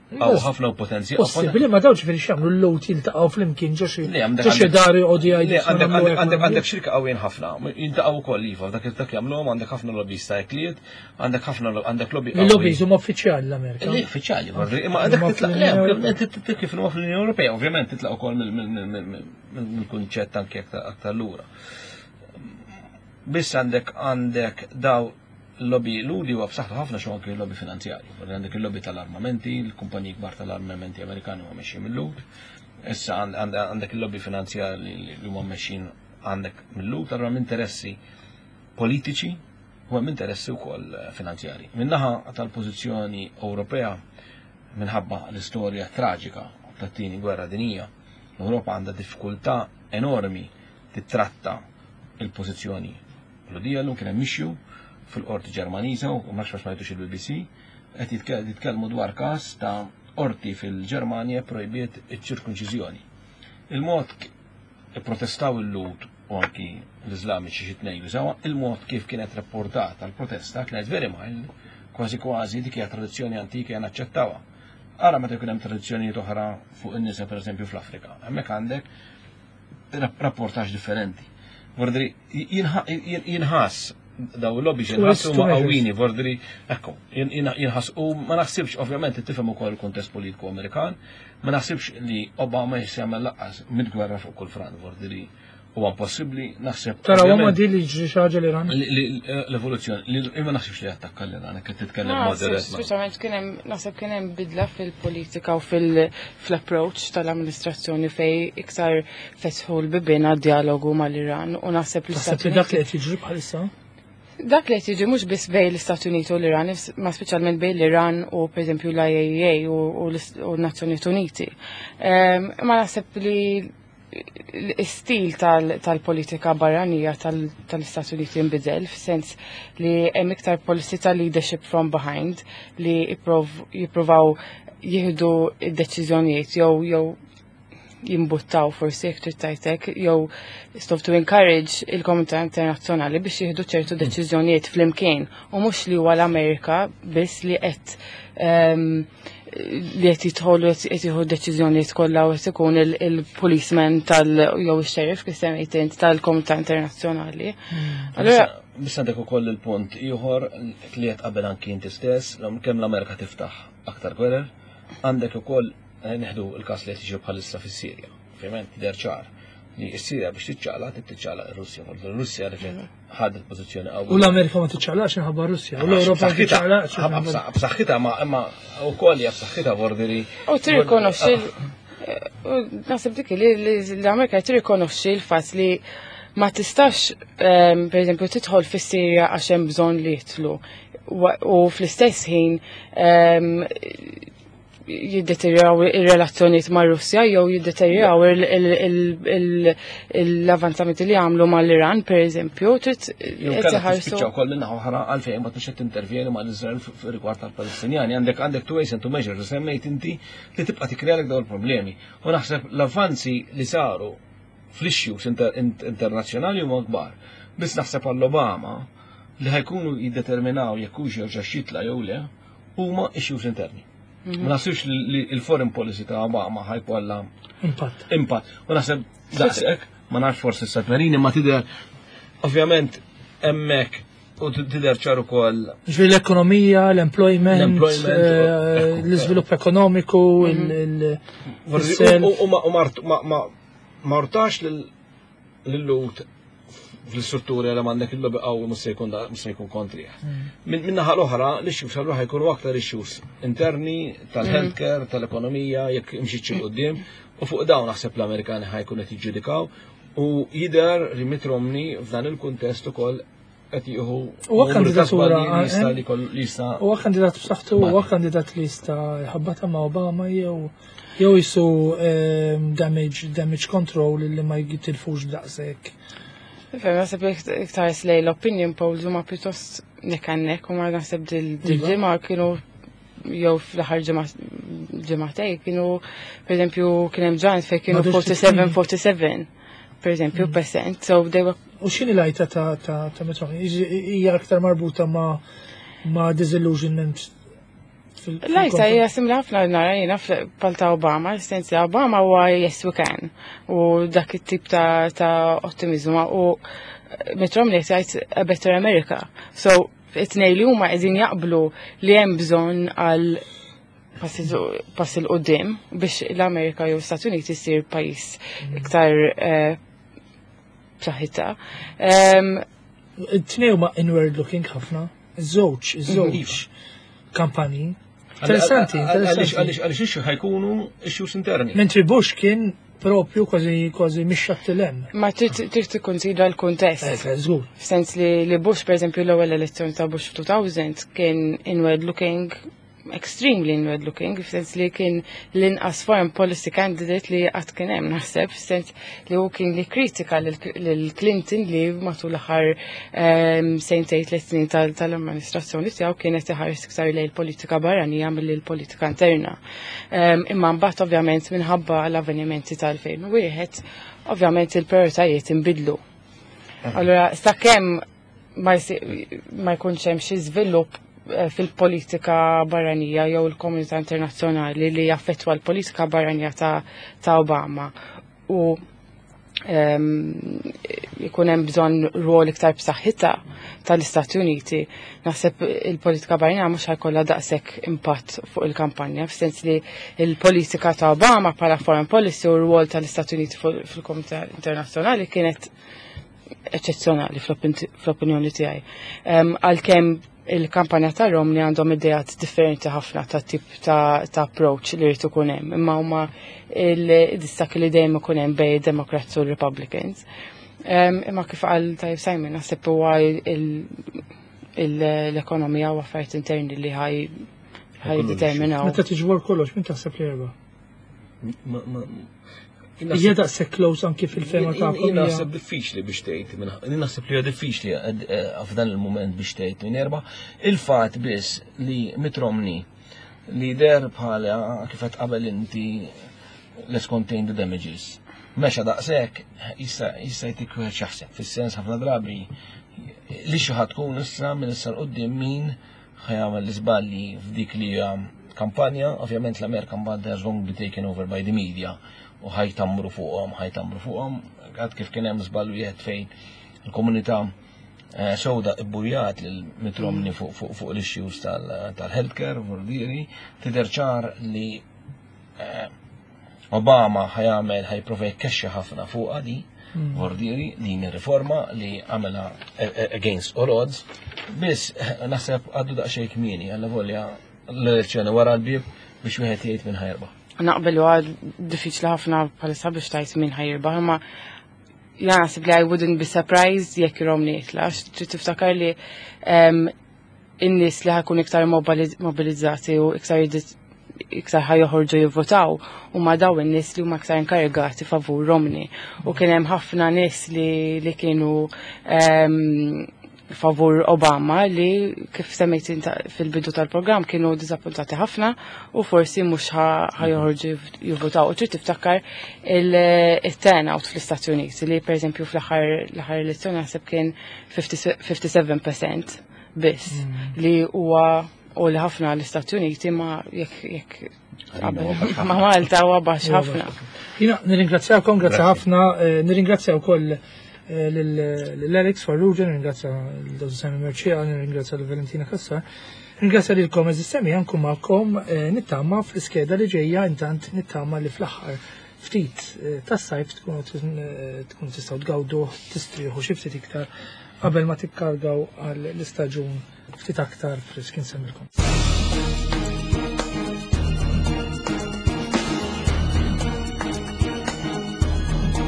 C: ħafna potenzjal.
A: Possibbli ma dawx ġifieri x'jagħmlu l-lowt jiltaqgħu flimkien ġoxi dari qogħdi
C: għandek xirka qawwien ħafna. Jiltaqgħu wkoll iva dak jagħmluhom għandek ħafna lobbyista ekliet, għandek lobby.
A: Il-lobbies huma uffiċjali l-Amerika.
C: Uffiċjali, imma għandek titlaq kif huma fl-Unjoni Ewropea, ovvjament titlaq ukoll mill-kunċett anke aktar lura. Biss għandek daw lobby l-udi huwa b'saħħtu ħafna xo anke lobby finanzjarju. Għandek il-lobby tal-armamenti, il-kumpaniji kbar tal-armamenti Amerikani huma mexxin mill-lud. Issa għandek il-lobby finanzjarji li huma mexxin għandek mill-lud, allura interessi politiċi u hemm interessi wkoll finanzjarji. Min-naħa tal-pożizzjoni Ewropea minħabba l-istorja traġika tat-tieni gwerra dinjija, l-Ewropa għandha diffikultà enormi titratta il-pożizzjoni l-udija l-lum kien hemm mixju fil-qorti Ġermaniża u ma jtux il-BBC qed jitkellmu dwar każ ta' qorti fil-Ġermanja projbiet iċ-ċirkunċiżjoni. Il-mod protestaw il-lut u anki l-Iżlamiċi xi tnejn jużawha, il-mod kif kienet rapportata l-protesta kienet very mild, kważi dik hija tradizzjoni antika hija naċċettawha. Ara meta jkun hemm tradizzjonijiet oħra fuq in-nisa pereżempju fl-Afrika, hemmhekk għandek rapportaġġ differenti. Vordri jinħass daw l-lobby jinħassu ma' qawwini, vordri, ekku, jinħass u ma naħsibx, ovvjament, tifhem ukoll il-kuntest politiku Amerikan, ma naħsibx li Obama jagħmel laqqas mid-gwerra fuq kull front, vordri, huwa possibbli naħseb.
A: Tara huma di li ġri xi ħaġa l-Iran.
C: L-evoluzzjoni, ma naħsibx li attakka l-Iran, qed titkellem moderat.
D: Speċjalment naħseb kien hemm bidla fil-politika u fil-approach tal-amministrazzjoni fej iktar fetħu l-bibien għad-dialogu mal-Iran u naħseb
A: li dak li qed jiġri bħalissa.
D: Dak li jiġi mhux biss bejn l-Istati Uniti u l-Iran, ma speċjalment bejn l-Iran u pereżempju l-IAEA u l-Nazzjonijiet Uniti. Ma naħseb li l-istil tal-politika barranija tal-Istati Uniti jinbidel f'sens li hemm iktar policy ta' leadership from behind li jippruvaw jieħdu id-deċiżjonijiet jew jimbuttaw forsi jekk trid tajtek jew stop to encourage il-komunità internazzjonali biex jieħdu ċertu deċiżjonijiet flimkien u mhux li huwa l-Amerika biss li qed jidħolu qed jieħu deċiżjonijiet kollha u qed ikun il-policeman jew ix-sheriff kif semmejt int tal-komunità internazzjonali. Allura
C: biex għandek ukoll il-punt ieħor li qed qabel anki inti stess, kemm l-Amerika tiftaħ aktar gwerer, għandek ukoll neħdu il-kas li tiġi bħalissa fis-Sirja. Ovvjament der ċar li s-Sirja biex tiċċala r-Russja. R-Russja ħadet pożizzjoni qawwi. U
A: l-Amerika ma tiċċalax inħabba Russja. U l-Ewropa tiċċalax.
C: B'saħħitha ma wkoll hija b'saħħitha borderi.
D: U tirrikonoxxi naħseb dik li l-Amerika tirrikonoxxi l-fatt li ma tistax pereżempju tidħol fis-Sirja għax hemm bżonn li jitlu. U fl-istess ħin jiddeterjaw il-relazzjoniet ma' Russja jew jiddeterjaw l-avanzamenti li għamlu mal-Iran, per eżempju, trid
C: tiħarsu. Wkoll minna oħra għalfejn ma tix tintervjeni mal-Iżrael rigward tal-Palestinjani. Għandek two ways and two measures, semmejt inti li tibqa' tikkrealek dawn il-problemi. U naħseb l-avvanzi li saru fl-issues internazzjonali huma kbar. Biss naħseb għall-Obama li ħajkunu jiddeterminaw jekk hux jerġa' xitla jew le huma issues interni. Ma nasibx li il-foreign policy ta' Obama ħajkolla impatt. U naħseb daqshekk, ma nafx forsi s-Satmerini ma tidher ovvjament hemmhekk u tidher ċar ukoll.
A: L-ekonomija, l-employment, l-iżvilupp ekonomiku,
C: ma rtax lill-lut fl-istrutturi għal għandek il-lobby qawwi mhux se jkun kontri. Min-naħa l-oħra l-issues allura ħajkunu aktar issues interni tal-healthcare, tal-ekonomija, jekk imxietx il qudiem u fuq dawn naħseb l-Amerikani ħajkunu qed jiġġudikaw u jidher li Mitt Romney f'dan il-kuntest ukoll qed jieħu
A: kandidatura huwa kandidat b'saħħtu huwa kandidat li jista' jħabbat ma' Obama jew jisu damage control li ma jitilfux daqshekk.
D: Naħseb iktar slej l-opinion polls huma pjuttost nekannek u ma naħseb dil-ġimgħa kienu jew fl-aħħar ġimgħatej kienu pereżempju kien hemm ġranet fejn kienu 47 pereżempju percent. So they were.
A: U x'inhi l-għajta ta' Mitt Romney? Hija aktar marbuta ma' disillusionment
D: Lajta hija simili ħafna nara jiena palta Obama, sens li Obama huwa yes we can u dak it-tip ta' ottimizmu u Mitt Romney jgħid a better America. So it-tnejn li huma qegħdin jaqblu li hemm bżonn għal pass il qudiem biex l-Amerika jew Stati Uniti jsir pajjiż iktar b'saħħitha.
A: It-tnejn huma inward looking ħafna. Iż-żewġ kampanji. Interessanti.
C: Għaliex ixxu ħajkunu issues interni.
A: Mentri Bush kien propju kważi mixxat tilem.
D: Ma trid tikkunsidra l-kuntest.
A: Żgur.
D: F'sens li Bush, pereżempju, l-ewwel elezzjoni ta' Bush f'2000 kien inward looking, extremely inward looking, f'sens li kien l-inqas foreign policy candidate li qatt kien hemm naħseb, f'sens li hu kien li kritika lil Clinton li matul l-aħħar sentejn 3 snin tal-amministrazzjoni tiegħu kienet iħares iktar lejn politika barranija milli l-politika interna. Imma mbagħad ovvjament minħabba l-avvenimenti tal-2001, ovvjament il-prioritajiet inbidlu. Allura sakemm ma jkunx hemm xi żvilupp fil-politika barranija jew il-komunità internazzjonali li jaffettwa l-politika barranija ta' Obama u jkun hemm bżonn rwol iktar b'saħħitha tal-Istati Uniti, naħseb il-politika barranija mhux ħajkollha daqshekk impatt fuq il-kampanja, f'sens li l-politika ta' Obama bħala foreign policy u r-rwol tal-Istati Uniti fil-komunità internazzjonali kienet eċċezzjonali fl-opinjoni tiegħi. Għalkemm il-kampanja ta' Romney għandhom idejat differenti ħafna ta' tip ta' approach li rrid ikun hemm, imma huma il-distak li dejjem ikun hemm bejn Democrats u Republicans. Imma kif qal Tajib Simon naħseb huwa l-ekonomija u affarijiet interni li ħaj determinaw.
A: Meta tiġbor kollox, min taħseb li erba'? Hija daqshekk close anki fil-fema tagħkom.
C: Jien naħseb diffiċli biex tgħid, jien naħseb li huwa diffiċli f'dan il-mument biex tgħid minn erba' il-fatt biss li Mitt Romney li der bħala kif qed qabel inti let's contain the damages. Mexa daqshekk issa jtik x'jaħseb fis-sens ħafna drabi li xi ħadd tkun issa minn issa l-qudiem min ħajamel l-iżballi f'dik li hija kampanja, ovvjament l-Amerika mbagħad is going to be taken over by the media. U ħajtamru fuqhom, għad kif kien hemm żball wieħed fejn il-komunità sewda ibbujjat lil Mitt Romney fuq l-issues tal-healthcare vordieri, tidher ċar li Obama ħajprova jkexxa ħafna fuqha di vordieri din ir-riforma li għamela against all odds, biss naħseb għaddu daqsxejn kmieni għal volja l-elezzjoni wara l-bib biex wieħed jgħid minn ħajrba'.
D: Naqbel u għad diffiċli ħafna bħalissa biex tajt minn ħajirbaħ, imma jana nasib li I wouldn't be surprised jekk Romney jitlax. Trid tiftakar li in-nies li ħakun iktar mobilizzati u iktar ħajjoħorġu jivvotaw huma daw in-nies li huma iktar inkarigati favur Romney. U kien hemm ħafna nies li kienu favur Obama li kif semmejt fil-bidu tal-programm kienu diżappuntati ħafna u forsi mhux ħajjoħorġu jivvotaw. U trid tiftakar il-turnout fl-Istati Uniti li pereżempju fl-aħħar elezzjoni naħseb kien 57% biss li huwa u li ħafna l-Istati Uniti ma jekk ma Malta huwa baxx ħafna.
A: Jiena nirringrazzjakom, grazzi ħafna, nirringrazzja wkoll l-Alex Farrugia, nirringrazzja l-Dr. Simon Mercia, nirringrazzja l-Valentina Kassar, nirringrazzja lilkom eżistemi għankum magħkom nittama fl-iskeda li ġejja intant nittama li fl-aħħar ftit tas-sajf tkun tistgħu tgawdu tistrieħu xi ftit iktar qabel ma tikkargaw għall-istaġun ftit aktar frisk insemmilkom.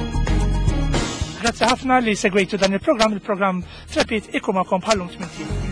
A: Grazzi ħafna li segwejtu dan il-programm Trepid ikum għakom bħallum 8.